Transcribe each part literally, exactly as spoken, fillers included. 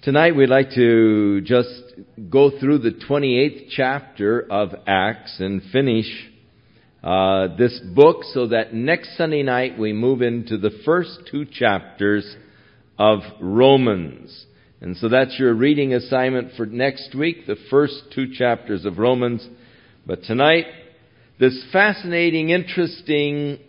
Tonight we'd like to just go through the twenty-eighth chapter of Acts and finish uh, this book so that next Sunday night we move into the first two chapters of Romans. And so that's your reading assignment for next week, the first two chapters of Romans. But tonight, this fascinating, interesting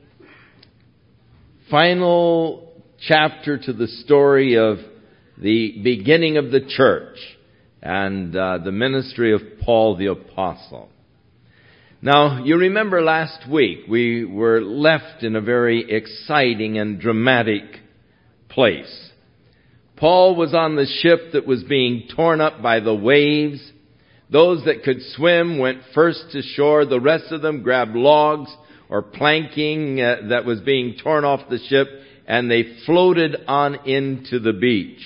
final chapter to the story of the beginning of the church and uh, the ministry of Paul the Apostle. Now, you remember last week we were left in a very exciting and dramatic place. Paul was on the ship that was being torn up by the waves. Those that could swim went first to shore. The rest of them grabbed logs or planking uh, that was being torn off the ship, and they floated on into the beach.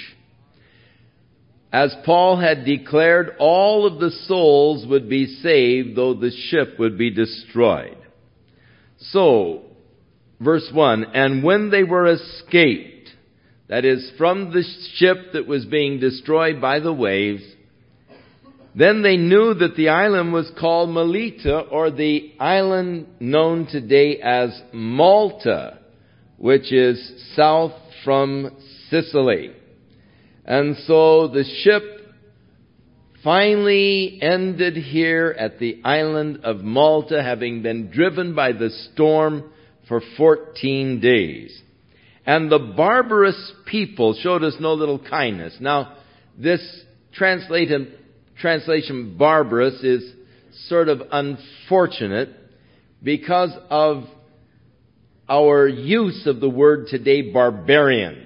As Paul had declared, all of the souls would be saved, though the ship would be destroyed. So, verse one, and when they were escaped, that is, from the ship that was being destroyed by the waves, then they knew that the island was called Melita, or the island known today as Malta, which is south from Sicily. And so the ship finally ended here at the island of Malta, having been driven by the storm for fourteen days. And the barbarous people showed us no little kindness. Now, this translated, translation barbarous is sort of unfortunate because of our use of the word today, barbarian.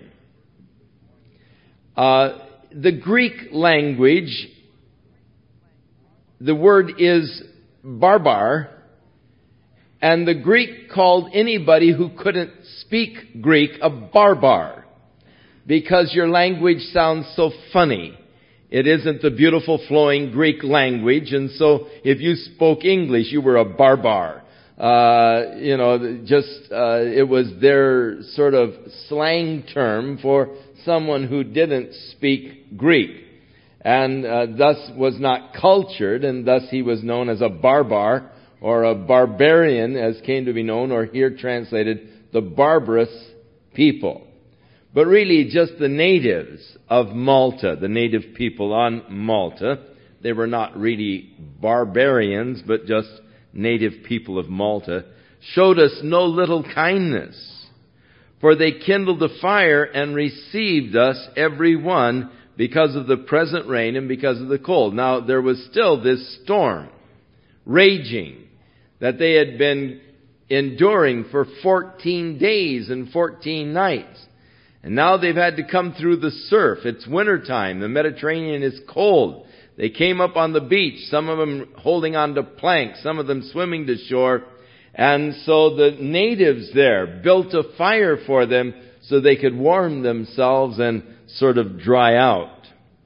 Uh, the Greek language, the word is barbar, and the Greek called anybody who couldn't speak Greek a barbar, because your language sounds so funny. It isn't the beautiful flowing Greek language, and so if you spoke English, you were a barbar. Uh, you know, just, uh, it was their sort of slang term for someone who didn't speak Greek, and uh, thus was not cultured, and thus he was known as a barbar, or a barbarian, as came to be known, or here translated, the barbarous people. But really just the natives of Malta, the native people on Malta. They were not really barbarians, but just native people of Malta, showed us no little kindness. For they kindled a fire and received us every one because of the present rain and because of the cold. Now there was still this storm raging that they had been enduring for fourteen days and fourteen nights. And now they've had to come through the surf. It's wintertime. The Mediterranean is cold. They came up on the beach, some of them holding on to planks, some of them swimming to shore. And so the natives there built a fire for them so they could warm themselves and sort of dry out.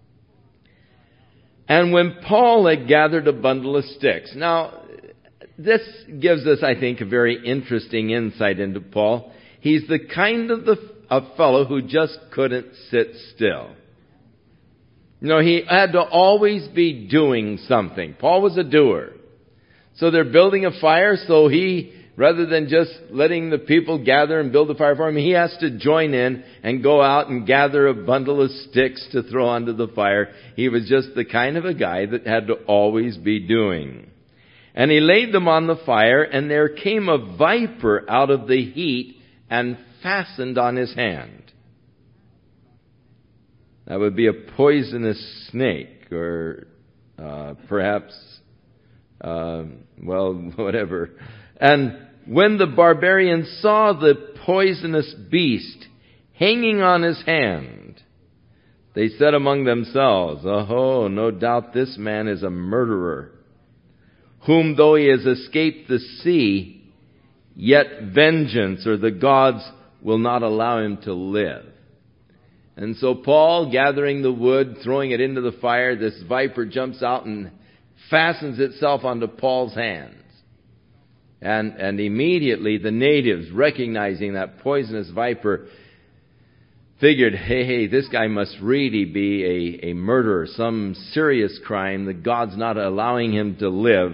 And when Paul had gathered a bundle of sticks. Now, this gives us, I think, a very interesting insight into Paul. He's the kind of the a fellow who just couldn't sit still. You know, he had to always be doing something. Paul was a doer. So they're building a fire, so he, rather than just letting the people gather and build a fire for him, he has to join in and go out and gather a bundle of sticks to throw onto the fire. He was just the kind of a guy that had to always be doing. And he laid them on the fire, and there came a viper out of the heat and fastened on his hand. That would be a poisonous snake, or uh, perhaps, uh, well, whatever. And when the barbarians saw the poisonous beast hanging on his hand, they said among themselves, "Oh, no doubt this man is a murderer, whom though he has escaped the sea, yet vengeance, or the gods, will not allow him to live." And so Paul, gathering the wood, throwing it into the fire, this viper jumps out and fastens itself onto Paul's hands. And, and immediately the natives, recognizing that poisonous viper, figured, hey, hey, this guy must really be a, a murderer, some serious crime that God's not allowing him to live.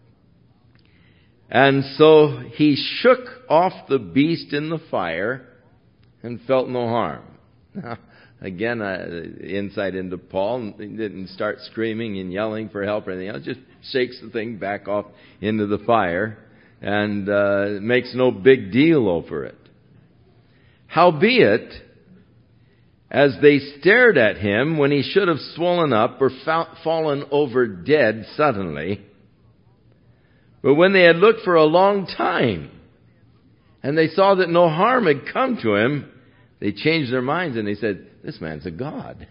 And so he shook off the beast in the fire and felt no harm. Now, again, uh, insight into Paul, he didn't start screaming and yelling for help or anything else, just shakes the thing back off into the fire and uh, makes no big deal over it. Howbeit, as they stared at him when he should have swollen up or fa- fallen over dead suddenly, but when they had looked for a long time and they saw that no harm had come to him, they changed their minds and they said, this man's a god.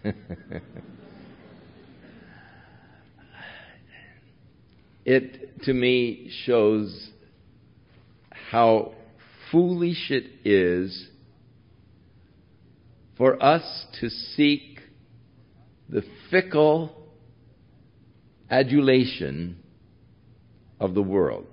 It, to me, shows how foolish it is for us to seek the fickle adulation of the world.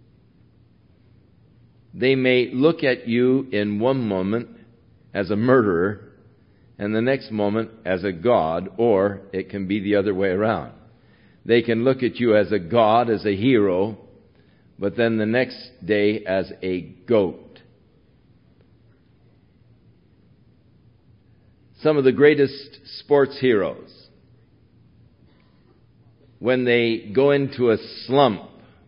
They may look at you in one moment as a murderer and the next moment as a god, or it can be the other way around. They can look at you as a god, as a hero, but then the next day as a goat. Some of the greatest sports heroes, when they go into a slump,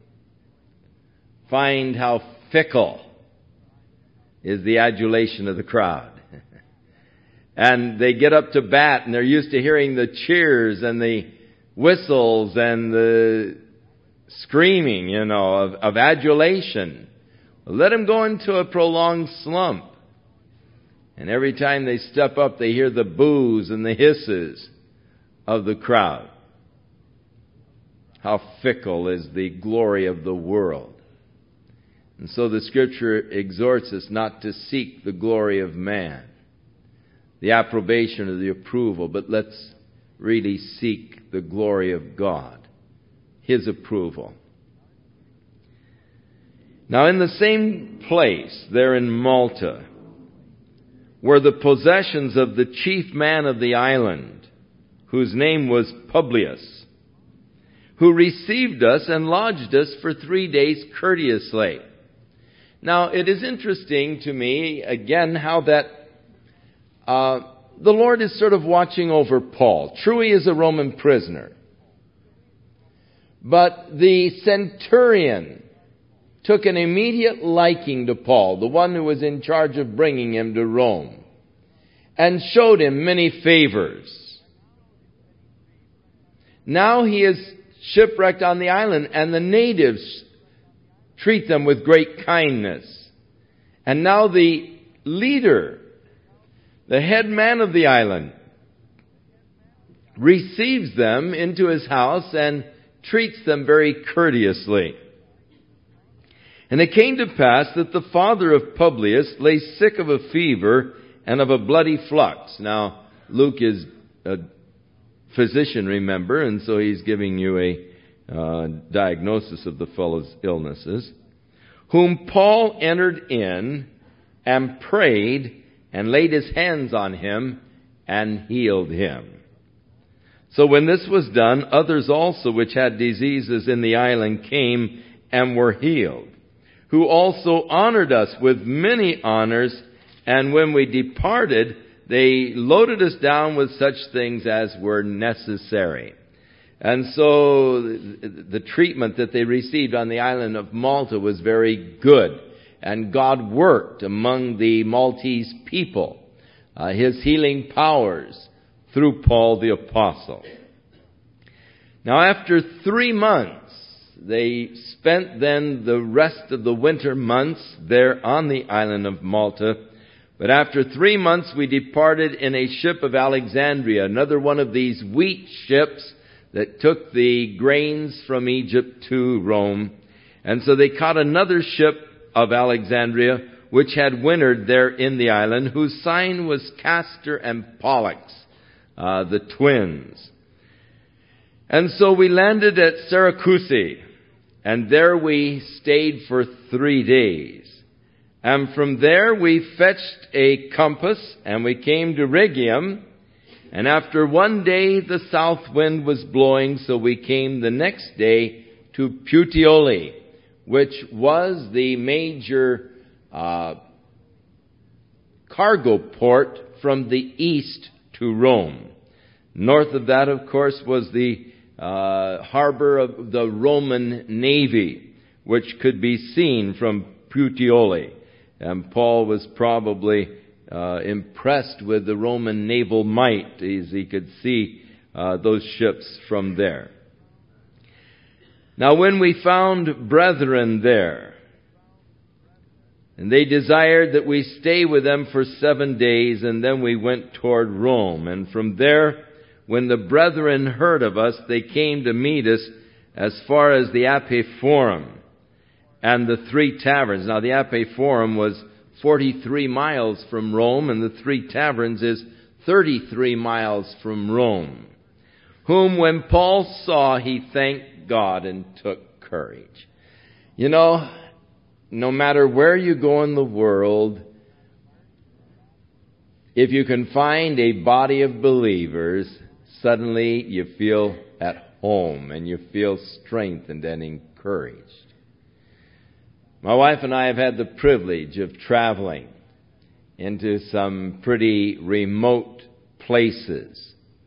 find how fickle is the adulation of the crowd. And they get up to bat and they're used to hearing the cheers and the whistles and the screaming, you know, of, of adulation. Let them go into a prolonged slump. And every time they step up, they hear the boos and the hisses of the crowd. How fickle is the glory of the world. And so the Scripture exhorts us not to seek the glory of man, the approbation or the approval, but let's really seek the glory of God, His approval. Now, in the same place, there in Malta, were the possessions of the chief man of the island, whose name was Publius, who received us and lodged us for three days courteously. Now, it is interesting to me, again, how that uh, the Lord is sort of watching over Paul. True, he is a Roman prisoner. But the centurion took an immediate liking to Paul, the one who was in charge of bringing him to Rome, and showed him many favors. Now he is shipwrecked on the island, and the natives treat them with great kindness. And now the leader, the head man of the island, receives them into his house and treats them very courteously. And it came to pass that the father of Publius lay sick of a fever and of a bloody flux. Now, Luke is a physician, remember, and so he's giving you a uh, diagnosis of the fellow's illnesses, whom Paul entered in and prayed and laid his hands on him and healed him. So when this was done, others also which had diseases in the island came and were healed, who also honored us with many honors, and when we departed, they loaded us down with such things as were necessary. And so the treatment that they received on the island of Malta was very good. And God worked among the Maltese people, uh, His healing powers through Paul the Apostle. Now after three months, they spent then the rest of the winter months there on the island of Malta. But after three months we departed in a ship of Alexandria, another one of these wheat ships that took the grains from Egypt to Rome. And so they caught another ship of Alexandria, which had wintered there in the island, whose sign was Castor and Pollux, uh, the twins. And so we landed at Syracuse, and there we stayed for three days. And from there we fetched a compass, and we came to Rhegium. And after one day the south wind was blowing, so we came the next day to Puteoli, which was the major uh, cargo port from the east to Rome. North of that, of course, was the uh, harbor of the Roman Navy, which could be seen from Puteoli. And Paul was probably uh, impressed with the Roman naval might as he could see uh, those ships from there. Now when we found brethren there, and they desired that we stay with them for seven days, and then we went toward Rome. And from there, when the brethren heard of us, they came to meet us as far as the Apeiforum and the Three Taverns. Now the Apeiforum was forty-three miles from Rome, and the Three Taverns is thirty-three miles from Rome. Whom when Paul saw, he thanked God and took courage. You know, no matter where you go in the world, if you can find a body of believers, suddenly you feel at home and you feel strengthened and encouraged. My wife and I have had the privilege of traveling into some pretty remote places.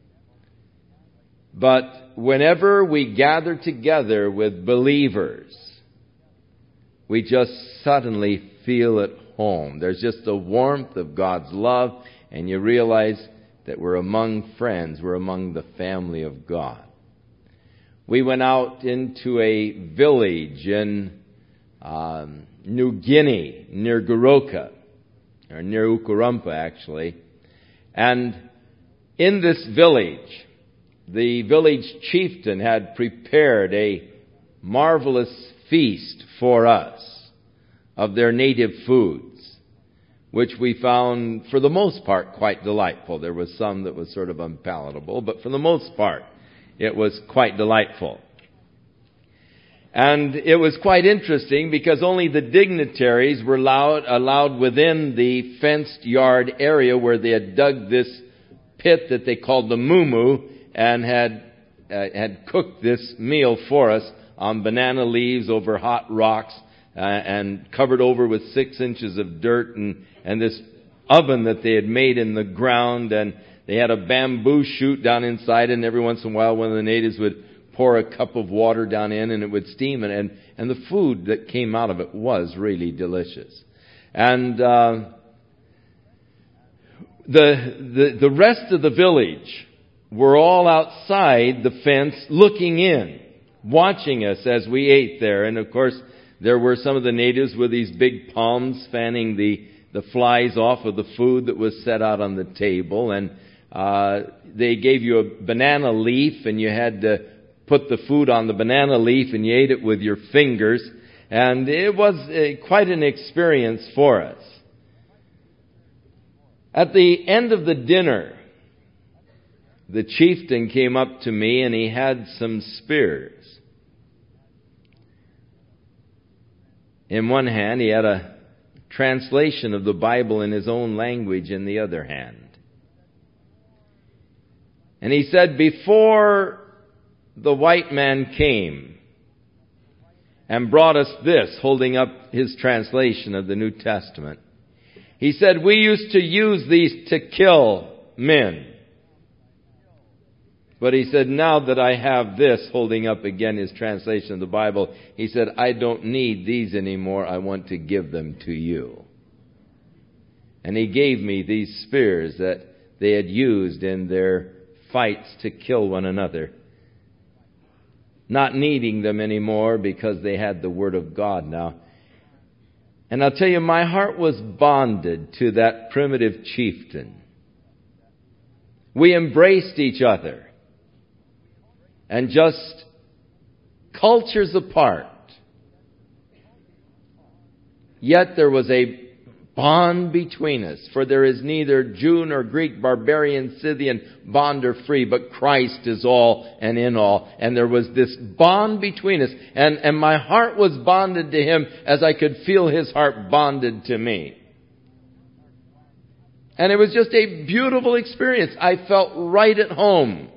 But whenever we gather together with believers, we just suddenly feel at home. There's just a warmth of God's love, and you realize that we're among friends. We're among the family of God. We went out into a village in um, New Guinea, near Goroka, or near Ukurumpa actually. And in this village, the village chieftain had prepared a marvelous feast for us of their native foods, which we found, for the most part, quite delightful. There was some that was sort of unpalatable, but for the most part, it was quite delightful. And it was quite interesting because only the dignitaries were allowed, allowed within the fenced yard area where they had dug this pit that they called the mumu and had uh, had cooked this meal for us on banana leaves over hot rocks uh, and covered over with six inches of dirt and, and this oven that they had made in the ground, and they had a bamboo shoot down inside, and every once in a while one of the natives would pour a cup of water down in and it would steam, and, and, and the food that came out of it was really delicious. And uh, the, the the rest of the village were all outside the fence looking in, watching us as we ate there. And of course, there were some of the natives with these big palms fanning the, the flies off of the food that was set out on the table. And uh, they gave you a banana leaf, and you had to put the food on the banana leaf, and you ate it with your fingers. And it was uh, quite an experience for us. At the end of the dinner, the chieftain came up to me, and he had some spears. In one hand, he had a translation of the Bible in his own language in the other hand. And he said, before the white man came and brought us this, holding up his translation of the New Testament, he said, we used to use these to kill men. But he said, now that I have this, holding up again his translation of the Bible, he said, I don't need these anymore. I want to give them to you. And he gave me these spears that they had used in their fights to kill one another, not needing them anymore because they had the Word of God now. And I'll tell you, my heart was bonded to that primitive chieftain. We embraced each other. And just cultures apart. Yet there was a bond between us. For there is neither Jew nor Greek, barbarian, Scythian, bond or free, but Christ is all and in all. And there was this bond between us. And, and my heart was bonded to him as I could feel his heart bonded to me. And it was just a beautiful experience. I felt right at home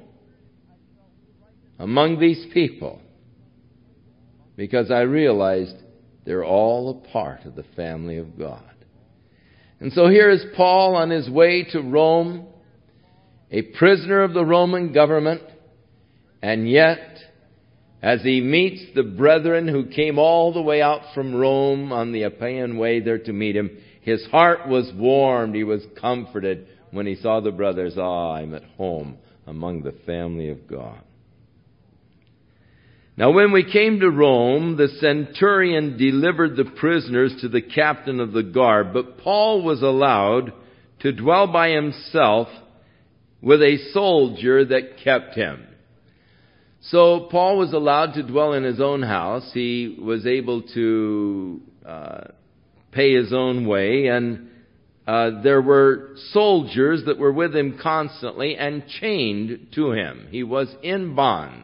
among these people, because I realized they're all a part of the family of God. And so here is Paul on his way to Rome, a prisoner of the Roman government, and yet, as he meets the brethren who came all the way out from Rome on the Appian Way there to meet him, his heart was warmed, he was comforted when he saw the brothers. Ah, I'm at home among the family of God. Now when we came to Rome, the centurion delivered the prisoners to the captain of the guard, but Paul was allowed to dwell by himself with a soldier that kept him. So Paul was allowed to dwell in his own house. He was able to uh, pay his own way, and uh, there were soldiers that were with him constantly and chained to him. He was in bonds.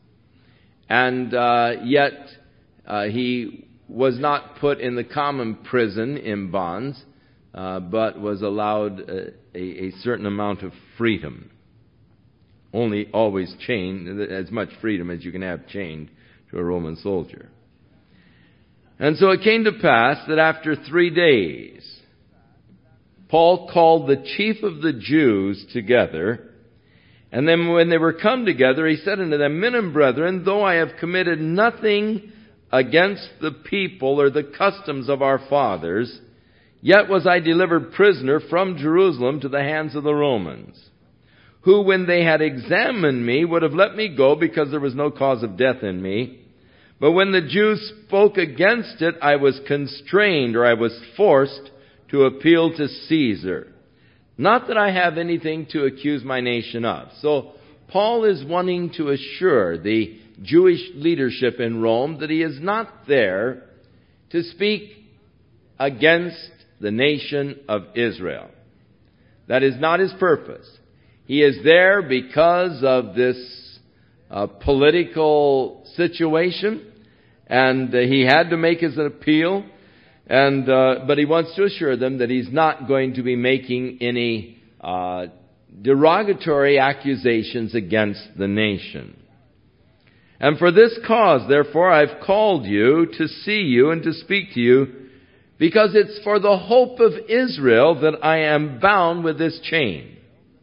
And uh, yet uh, he was not put in the common prison in bonds, uh, but was allowed a, a, a certain amount of freedom. Only always chained, as much freedom as you can have chained to a Roman soldier. And so it came to pass that after three days, Paul called the chief of the Jews together. And then when they were come together, he said unto them, Men and brethren, though I have committed nothing against the people or the customs of our fathers, yet was I delivered prisoner from Jerusalem to the hands of the Romans, who, when they had examined me, would have let me go, because there was no cause of death in me. But when the Jews spoke against it, I was constrained, or I was forced to appeal to Caesar. Not that I have anything to accuse my nation of. So Paul is wanting to assure the Jewish leadership in Rome that he is not there to speak against the nation of Israel. That is not his purpose. He is there because of this uh, political situation, and uh, he had to make his appeal. And uh, but he wants to assure them that he's not going to be making any uh, derogatory accusations against the nation. And for this cause, therefore, I've called you to see you and to speak to you, because it's for the hope of Israel that I am bound with this chain.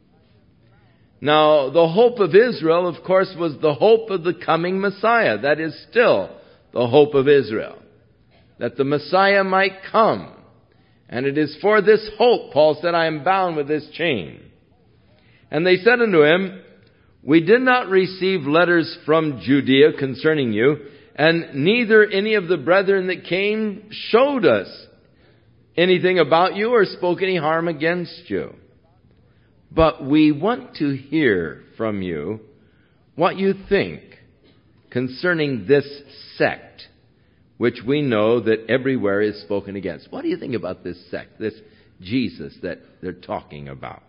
Now, the hope of Israel, of course, was the hope of the coming Messiah. That is still the hope of Israel, that the Messiah might come. And it is for this hope, Paul said, I am bound with this chain. And they said unto him, We did not receive letters from Judea concerning you, and neither any of the brethren that came showed us anything about you or spoke any harm against you. But we want to hear from you what you think concerning this sect, which we know that everywhere is spoken against. What do you think about this sect, this Jesus that they're talking about?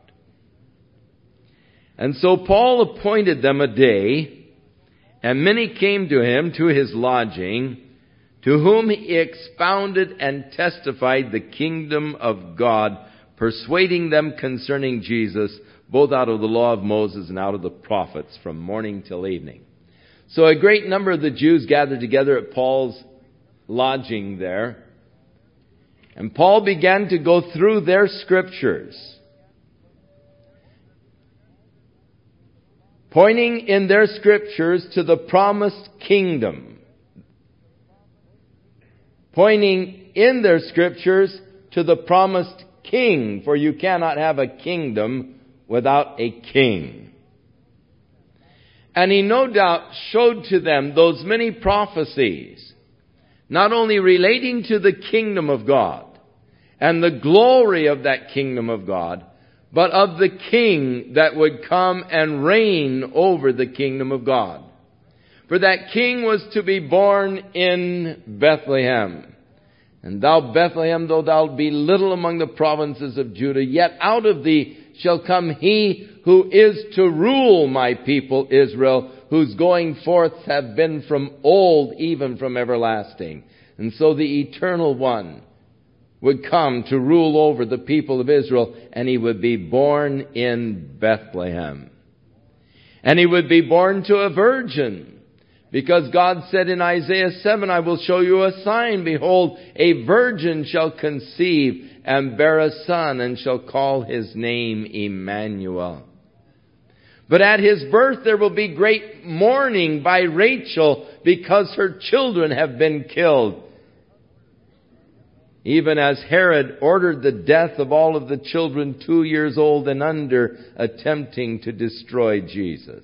And so Paul appointed them a day, and many came to him to his lodging, to whom he expounded and testified the kingdom of God, persuading them concerning Jesus, both out of the law of Moses and out of the prophets, from morning till evening. So a great number of the Jews gathered together at Paul's lodging there. And Paul began to go through their scriptures, pointing in their scriptures to the promised kingdom. Pointing in their scriptures to the promised king, for you cannot have a kingdom without a king. And he no doubt showed to them those many prophecies, not only relating to the kingdom of God and the glory of that kingdom of God, but of the king that would come and reign over the kingdom of God. For that king was to be born in Bethlehem. And thou, Bethlehem, though thou be little among the provinces of Judah, yet out of thee shall come he who is to rule my people Israel, whose going forth have been from old, even from everlasting. And so the Eternal One would come to rule over the people of Israel, and he would be born in Bethlehem. And he would be born to a virgin, because God said in Isaiah seven, I will show you a sign. Behold, a virgin shall conceive and bear a son, and shall call his name Emmanuel. But at his birth there will be great mourning by Rachel, because her children have been killed. Even as Herod ordered the death of all of the children two years old and under, attempting to destroy Jesus.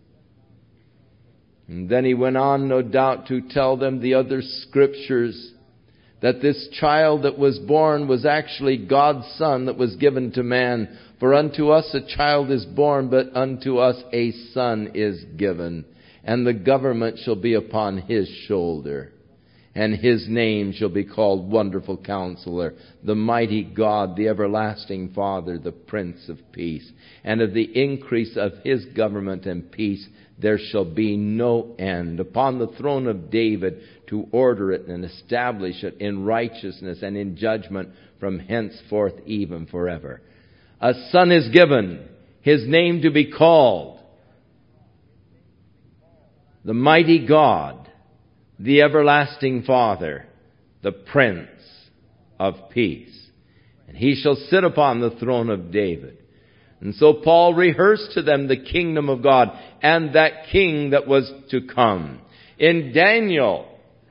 And then he went on, no doubt, to tell them the other scriptures, that this child that was born was actually God's Son that was given to man. For unto us a child is born, but unto us a son is given. And the government shall be upon his shoulder. And his name shall be called Wonderful Counselor, the Mighty God, the Everlasting Father, the Prince of Peace. And of the increase of his government and peace there shall be no end, upon the throne of David, to order it and establish it in righteousness and in judgment from henceforth even forever. A son is given, his name to be called the Mighty God, the Everlasting Father, the Prince of Peace. And he shall sit upon the throne of David. And so Paul rehearsed to them the kingdom of God and that king that was to come. In Daniel,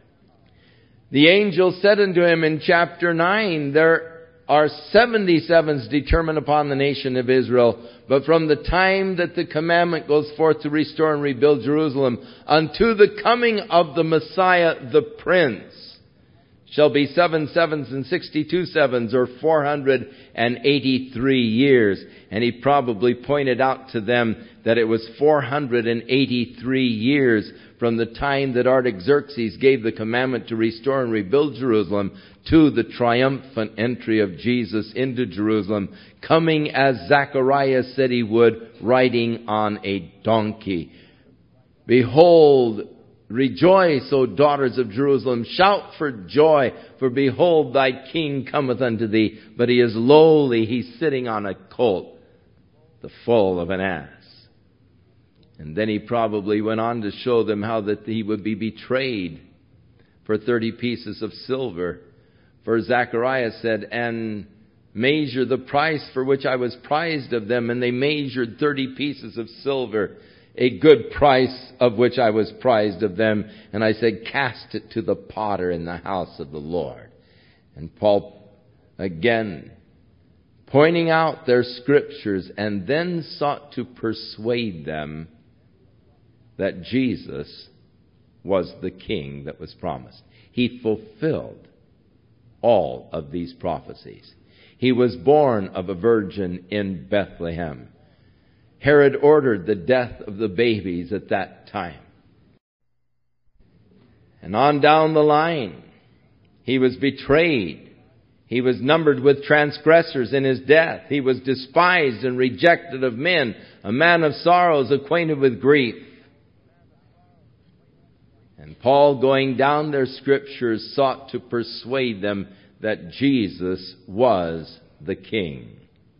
the angel said unto him in chapter nine, there are seventy sevens determined upon the nation of Israel, but from the time that the commandment goes forth to restore and rebuild Jerusalem unto the coming of the Messiah, the Prince, shall be seven sevens and sixty-two sevens, or four hundred eighty-three years. And he probably pointed out to them that it was four hundred eighty-three years from the time that Artaxerxes gave the commandment to restore and rebuild Jerusalem to the triumphant entry of Jesus into Jerusalem, coming as Zacharias said he would, riding on a donkey. Behold, rejoice, O daughters of Jerusalem. Shout for joy, for behold, thy king cometh unto thee. But he is lowly, he's sitting on a colt, the foal of an ass. And then he probably went on to show them how that he would be betrayed for thirty pieces of silver. For Zacharias said, and measure the price for which I was prized of them. And they measured thirty pieces of silver, a good price of which I was prized of them. And I said, cast it to the potter in the house of the Lord. And Paul, again, pointing out their scriptures, and then sought to persuade them that Jesus was the king that was promised. He fulfilled all of these prophecies. He was born of a virgin in Bethlehem. Herod ordered the death of the babies at that time. And on down the line, he was betrayed. He was numbered with transgressors in his death. He was despised and rejected of men, a man of sorrows, acquainted with grief. And Paul, going down their scriptures, sought to persuade them that Jesus was the King.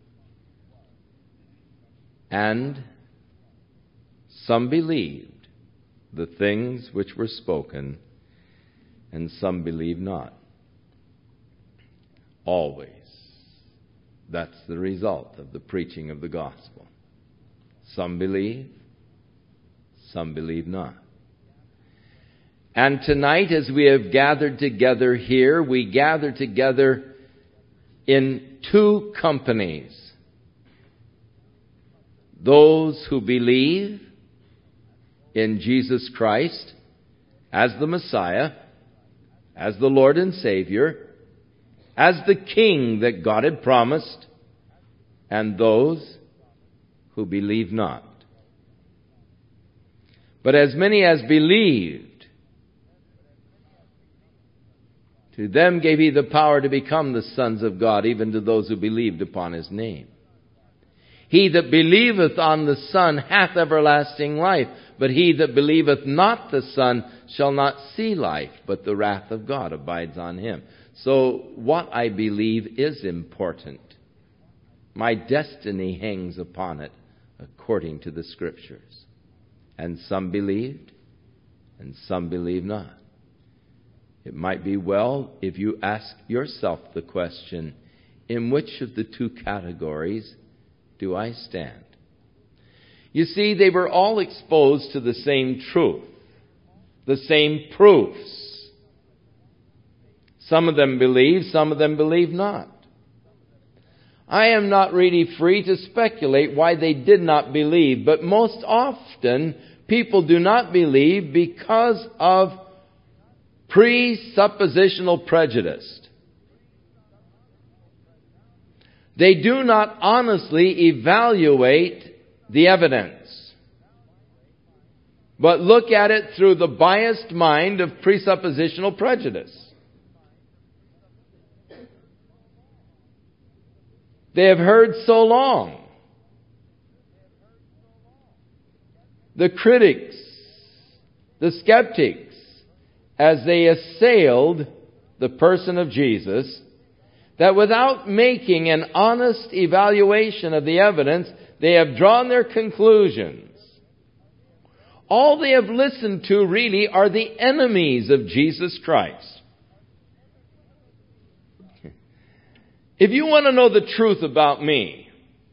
And some believed the things which were spoken, and some believed not. Always. That's the result of the preaching of the gospel. Some believe, some believe not. And tonight, as we have gathered together here, we gather together in two companies. Those who believe in Jesus Christ as the Messiah, as the Lord and Savior, as the King that God had promised, and those who believe not. But as many as believed, To them gave he the power to become the sons of God, even to those who believed upon his name. He that believeth on the Son hath everlasting life, but he that believeth not the Son shall not see life, but the wrath of God abides on him. So what I believe is important. My destiny hangs upon it according to the Scriptures. And some believed, and some believe not. It might be well if you ask yourself the question, in which of the two categories do I stand? You see, they were all exposed to the same truth, the same proofs. Some of them believe, some of them believe not. I am not really free to speculate why they did not believe, but most often people do not believe because of presuppositional prejudice. They do not honestly evaluate the evidence, but look at it through the biased mind of presuppositional prejudice. They have heard so long. The critics, the skeptics, as they assailed the person of Jesus, that without making an honest evaluation of the evidence, they have drawn their conclusions. All they have listened to really are the enemies of Jesus Christ. If you want to know the truth about me,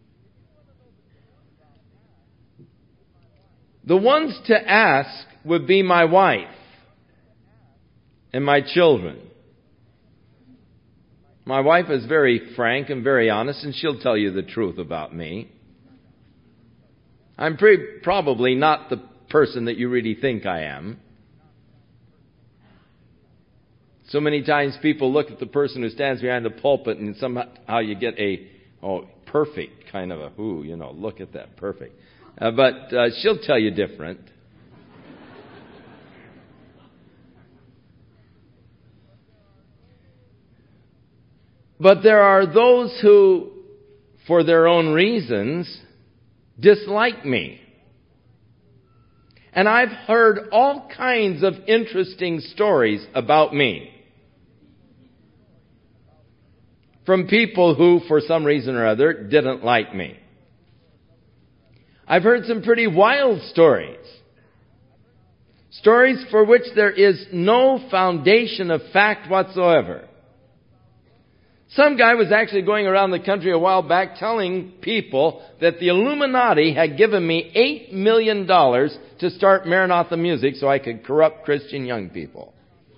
the ones to ask would be my wife and my children. My wife is very frank and very honest, and she'll tell you the truth about me. I'm pretty, probably not the person that you really think I am. So many times people look at the person who stands behind the pulpit and somehow you get a, oh, perfect kind of a, ooh, you know, look at that, perfect. Uh, but uh, she'll tell you different. But there are those who, for their own reasons, dislike me. And I've heard all kinds of interesting stories about me from people who, for some reason or other, didn't like me. I've heard some pretty wild stories. Stories for which there is no foundation of fact whatsoever. Some guy was actually going around the country a while back telling people that the Illuminati had given me eight million dollars to start Maranatha Music so I could corrupt Christian young people.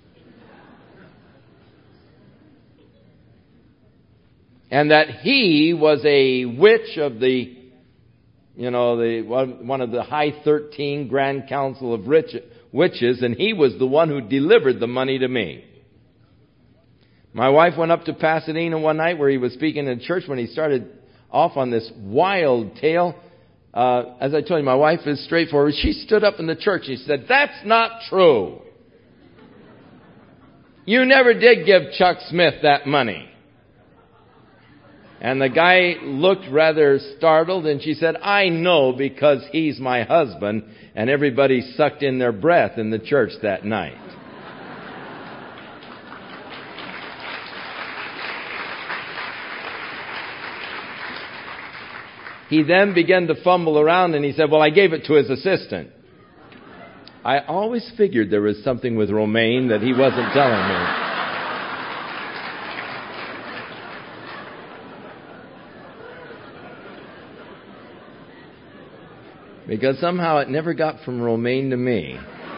And that he was a witch of the, you know, the one of the high thirteen Grand Council of rich, witches, and he was the one who delivered the money to me. My wife went up to Pasadena one night where he was speaking in church when he started off on this wild tale. Uh, as I told you, my wife is straightforward. She stood up in the church and she said, "That's not true. You never did give Chuck Smith that money." And the guy looked rather startled and she said, "I know because he's my husband." And everybody sucked in their breath in the church that night. He then began to fumble around and he said, "Well, I gave it to his assistant." I always figured there was something with Romaine that he wasn't telling me. Because somehow it never got from Romaine to me.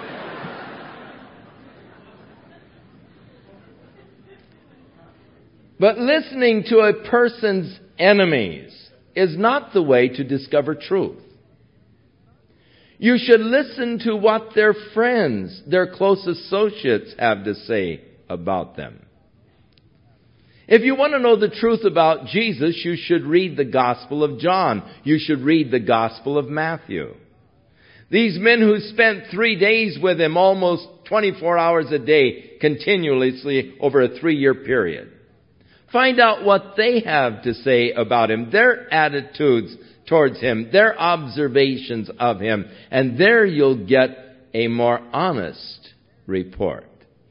But listening to a person's enemies is not the way to discover truth. You should listen to what their friends, their close associates have to say about them. If you want to know the truth about Jesus, you should read the Gospel of John. You should read the Gospel of Matthew. These men who spent three days with him, almost twenty-four hours a day, continuously over a three-year period. Find out what they have to say about him, their attitudes towards him, their observations of him, and there you'll get a more honest report.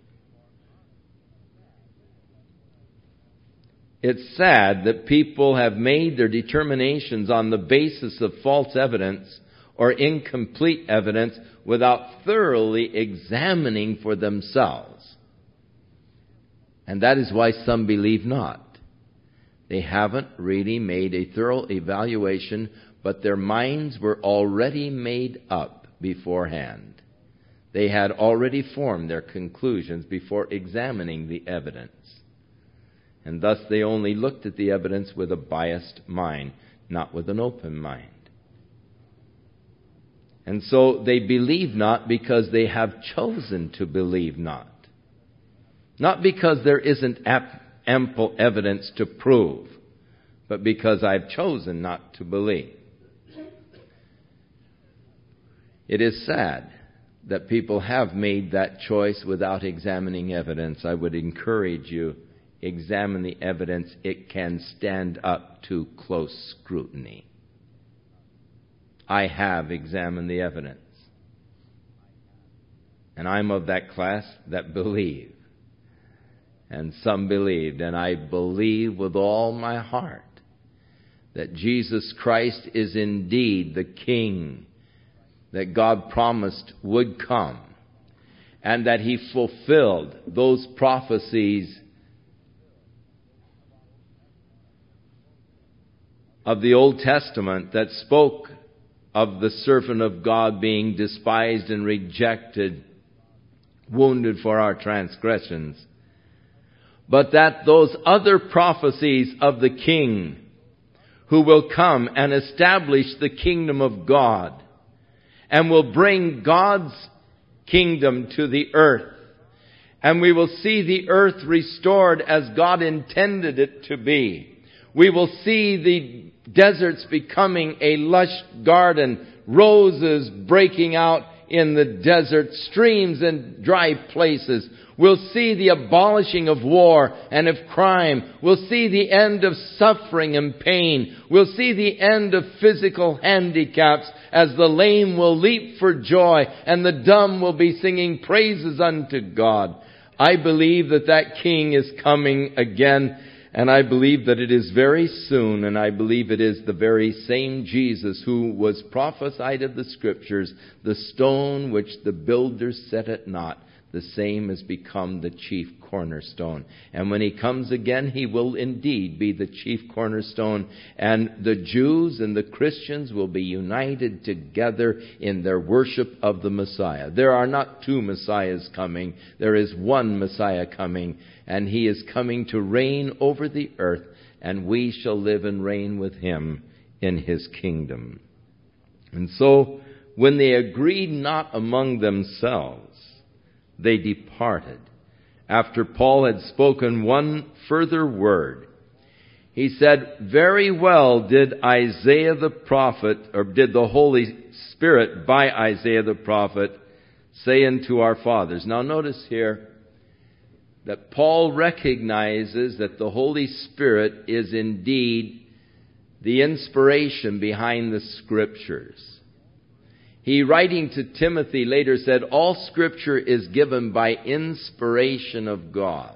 It's sad that people have made their determinations on the basis of false evidence or incomplete evidence without thoroughly examining for themselves. And that is why some believe not. They haven't really made a thorough evaluation, but their minds were already made up beforehand. They had already formed their conclusions before examining the evidence. And thus they only looked at the evidence with a biased mind, not with an open mind. And so they believe not because they have chosen to believe not. Not because there isn't ample evidence to prove, but because I've chosen not to believe. It is sad that people have made that choice without examining evidence. I would encourage you, examine the evidence. It can stand up to close scrutiny. I have examined the evidence. And I'm of that class that believe. And some believed. And I believe with all my heart that Jesus Christ is indeed the King that God promised would come. And that He fulfilled those prophecies of the Old Testament that spoke of the servant of God being despised and rejected, wounded for our transgressions. But that those other prophecies of the King who will come and establish the kingdom of God and will bring God's kingdom to the earth, and we will see the earth restored as God intended it to be. We will see the deserts becoming a lush garden, roses breaking out in the desert, streams in dry places. We'll see the abolishing of war and of crime. We'll see the end of suffering and pain. We'll see the end of physical handicaps as the lame will leap for joy and the dumb will be singing praises unto God. I believe that that King is coming again. And I believe that it is very soon, and I believe it is the very same Jesus who was prophesied of the Scriptures, the stone which the builders set at naught, the same has become the chief cornerstone. And when He comes again, He will indeed be the chief cornerstone, and the Jews and the Christians will be united together in their worship of the Messiah. There are not two Messiahs coming. There is one Messiah coming, and He is coming to reign over the earth, and we shall live and reign with Him in His kingdom. And so, when they agreed not among themselves, they departed. After Paul had spoken one further word, he said, "Very well did Isaiah the prophet, or did the Holy Spirit by Isaiah the prophet, say unto our fathers." Now notice here that Paul recognizes that the Holy Spirit is indeed the inspiration behind the Scriptures. He, writing to Timothy later, said, "All Scripture is given by inspiration of God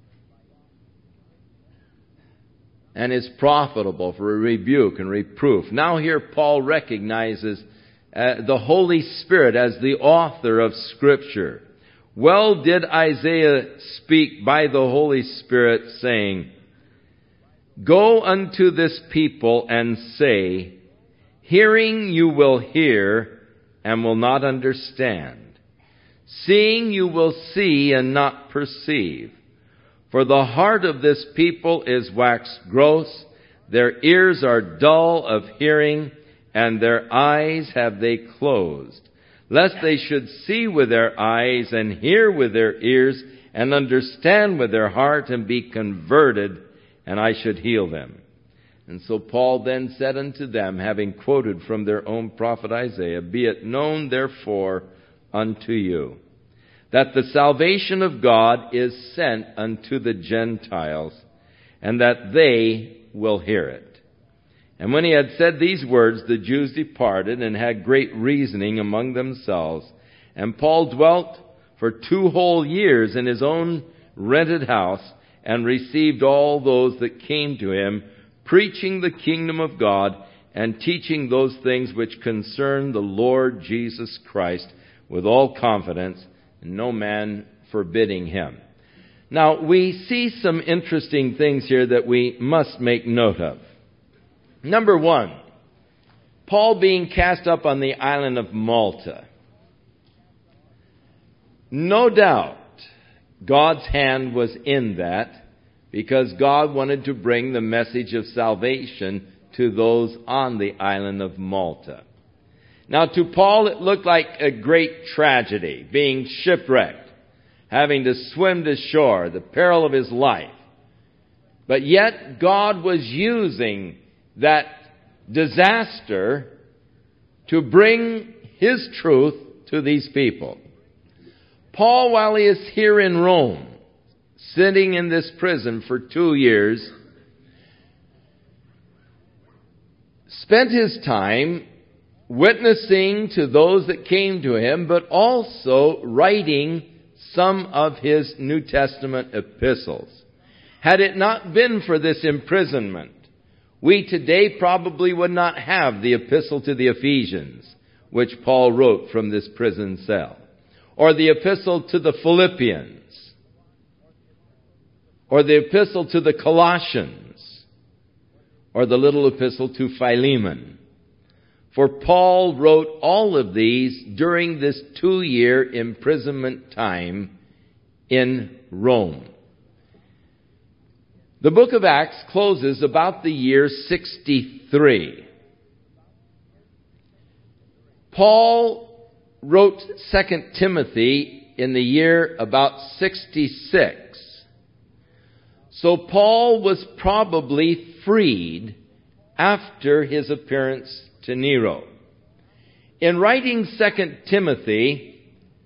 and is profitable for rebuke and reproof." Now here Paul recognizes uh, the Holy Spirit as the author of Scripture. Well did Isaiah speak by the Holy Spirit, saying, "Go unto this people and say, hearing you will hear and will not understand. Seeing you will see and not perceive. For the heart of this people is waxed gross, their ears are dull of hearing, and their eyes have they closed, lest they should see with their eyes and hear with their ears and understand with their heart and be converted, and I should heal them." And so Paul then said unto them, having quoted from their own prophet Isaiah, Be it known therefore unto you, that the salvation of God is sent unto the Gentiles, and that they will hear it. And when he had said these words, the Jews departed and had great reasoning among themselves. And Paul dwelt for two whole years in his own rented house, and received all those that came to him, preaching the kingdom of God, and teaching those things which concern the Lord Jesus Christ, with all confidence, and no man forbidding him. Now, we see some interesting things here that we must make note of. Number one, Paul being cast up on the island of Malta. No doubt God's hand was in that, because God wanted to bring the message of salvation to those on the island of Malta. Now, to Paul, it looked like a great tragedy, being shipwrecked, having to swim to shore, the peril of his life. But yet, God was using that disaster to bring His truth to these people. Paul, while he is here in Rome, sitting in this prison for two years, spent his time witnessing to those that came to him, but also writing some of his New Testament epistles. Had it not been for this imprisonment, we today probably would not have the epistle to the Ephesians, which Paul wrote from this prison cell, or the epistle to the Philippians, or the epistle to the Colossians, or the little epistle to Philemon. For Paul wrote all of these during this two-year imprisonment time in Rome. The book of Acts closes about the year sixty-three. Paul wrote Second Timothy in the year about sixty-six. So Paul was probably freed after his appearance to Nero. In writing Second Timothy,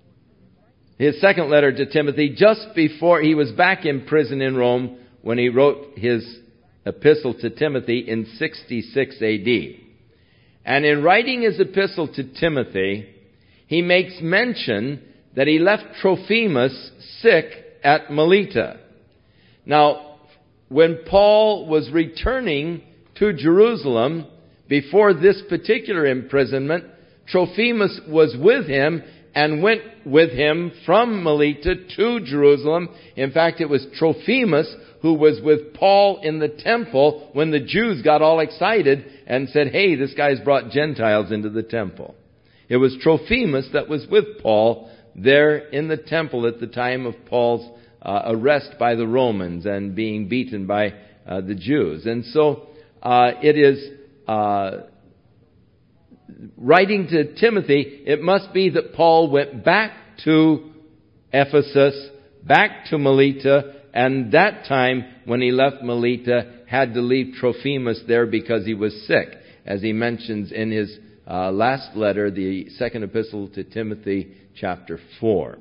his second letter to Timothy, just before he was back in prison in Rome, when he wrote his epistle to Timothy in sixty-six A D. And in writing his epistle to Timothy, he makes mention that he left Trophimus sick at Melita. Now, when Paul was returning to Jerusalem before this particular imprisonment, Trophimus was with him and went with him from Melita to Jerusalem. In fact, it was Trophimus who was with Paul in the temple when the Jews got all excited and said, hey, this guy's brought Gentiles into the temple. It was Trophimus that was with Paul there in the temple at the time of Paul's uh, arrest by the Romans and being beaten by uh, the Jews. And so uh, it is uh, writing to Timothy, it must be that Paul went back to Ephesus, back to Melita, and that time when he left Melita had to leave Trophimus there because he was sick, as he mentions in his uh, last letter, the second epistle to Timothy, chapter four.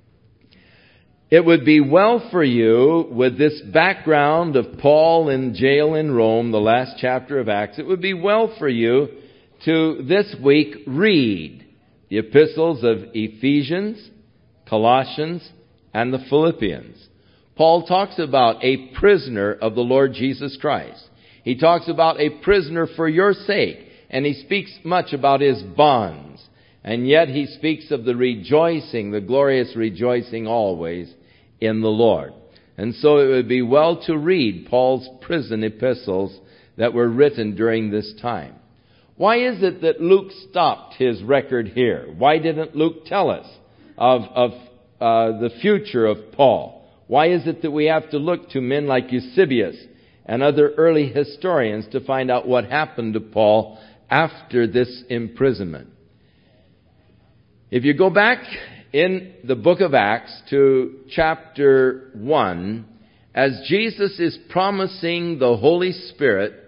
It would be well for you, with this background of Paul in jail in Rome, the last chapter of Acts, it would be well for you to this week read the epistles of Ephesians, Colossians, and the Philippians. Paul talks about a prisoner of the Lord Jesus Christ. He talks about a prisoner for your sake, and he speaks much about his bonds. And yet he speaks of the rejoicing, the glorious rejoicing always in the Lord. And so it would be well to read Paul's prison epistles that were written during this time. Why is it that Luke stopped his record here? Why didn't Luke tell us of, of uh, the future of Paul? Why is it that we have to look to men like Eusebius and other early historians to find out what happened to Paul after this imprisonment? If you go back in the book of Acts to chapter one, as Jesus is promising the Holy Spirit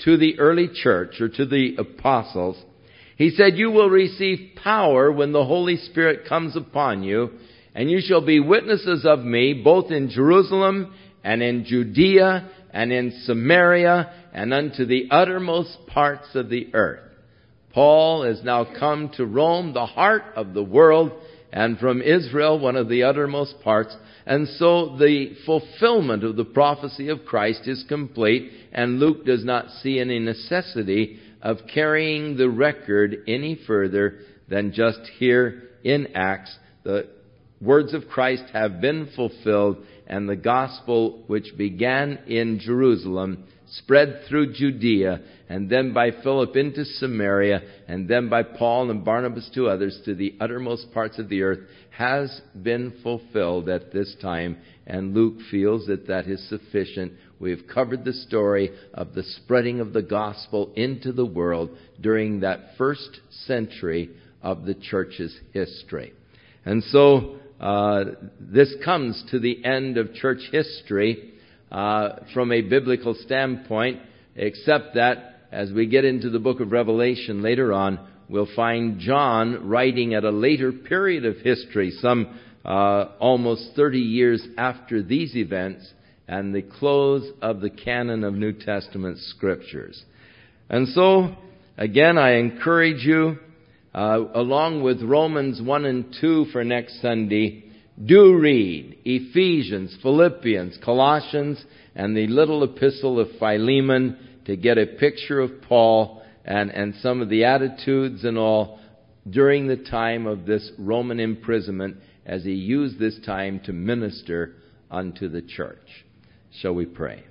to the early church, or to the apostles. He said, "You will receive power when the Holy Spirit comes upon you, and you shall be witnesses of me, both in Jerusalem and in Judea and in Samaria and unto the uttermost parts of the earth." Paul has now come to Rome, the heart of the world, and from Israel, one of the uttermost parts. And so the fulfillment of the prophecy of Christ is complete, and Luke does not see any necessity of carrying the record any further than just here in Acts. The words of Christ have been fulfilled, and the gospel which began in Jerusalem spread through Judea, and then by Philip into Samaria, and then by Paul and Barnabas to others to the uttermost parts of the earth, has been fulfilled at this time. And Luke feels that that is sufficient. We have covered the story of the spreading of the gospel into the world during that first century of the church's history. And so uh, this comes to the end of church history Uh, from a biblical standpoint, except that as we get into the book of Revelation later on, we'll find John writing at a later period of history, some uh, almost thirty years after these events and the close of the canon of New Testament scriptures. And so, again, I encourage you, uh, along with Romans one and two for next Sunday, do read Ephesians, Philippians, Colossians, and the little epistle of Philemon to get a picture of Paul and, and some of the attitudes and all during the time of this Roman imprisonment as he used this time to minister unto the church. Shall we pray?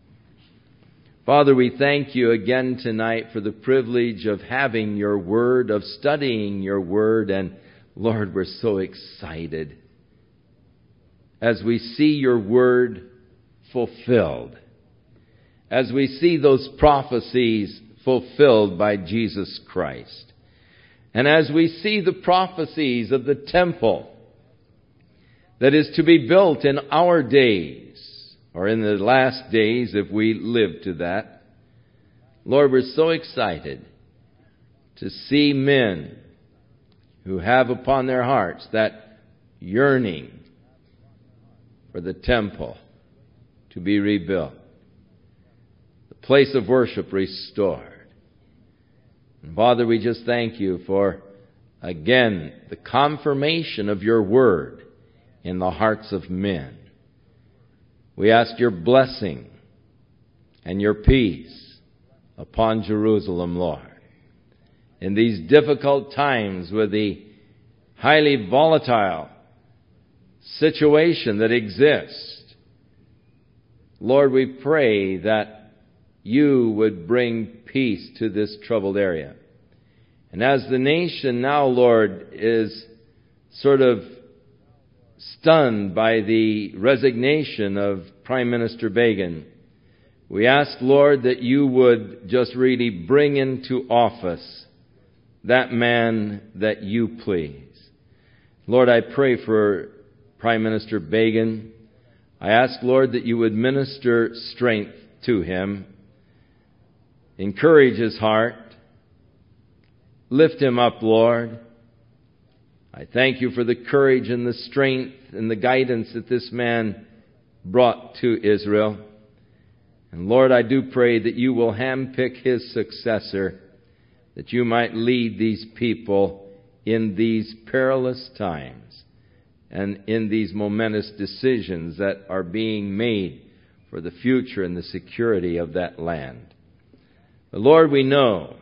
Father, we thank you again tonight for the privilege of having your word, of studying your word, and Lord, we're so excited as we see your word fulfilled, as we see those prophecies fulfilled by Jesus Christ, and as we see the prophecies of the temple that is to be built in our days, or in the last days if we live to that. Lord, we're so excited to see men who have upon their hearts that yearning for the temple to be rebuilt, the place of worship restored. And Father, we just thank you for, again, the confirmation of your word in the hearts of men. We ask your blessing and your peace upon Jerusalem, Lord. In these difficult times with the highly volatile situation that exists, Lord, we pray that you would bring peace to this troubled area. And as the nation now, Lord, is sort of stunned by the resignation of Prime Minister Begin, we ask, Lord, that you would just really bring into office that man that you please. Lord, I pray for Prime Minister Begin. I ask, Lord, that you would minister strength to him, encourage his heart, lift him up, Lord. I thank you for the courage and the strength and the guidance that this man brought to Israel. And Lord, I do pray that you will handpick his successor, that you might lead these people in these perilous times and in these momentous decisions that are being made for the future and the security of that land. But Lord, we know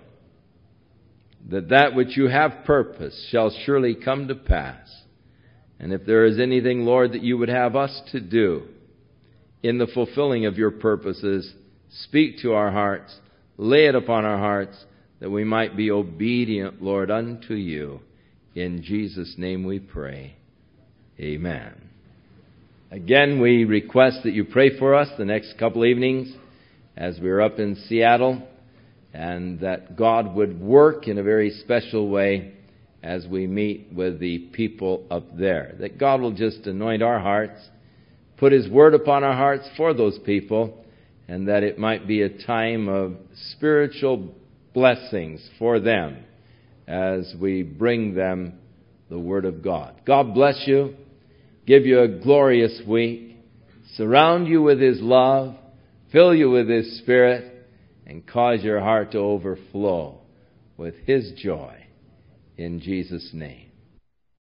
that that which you have purposed shall surely come to pass. And if there is anything, Lord, that you would have us to do in the fulfilling of your purposes, speak to our hearts, lay it upon our hearts, that we might be obedient, Lord, unto you. In Jesus' name we pray. Amen. Again, we request that you pray for us the next couple evenings as we're up in Seattle, and that God would work in a very special way as we meet with the people up there. That God will just anoint our hearts, put his word upon our hearts for those people, and that it might be a time of spiritual blessings for them as we bring them the Word of God. God bless you, give you a glorious week, surround you with His love, fill you with His Spirit, and cause your heart to overflow with His joy. In Jesus' name.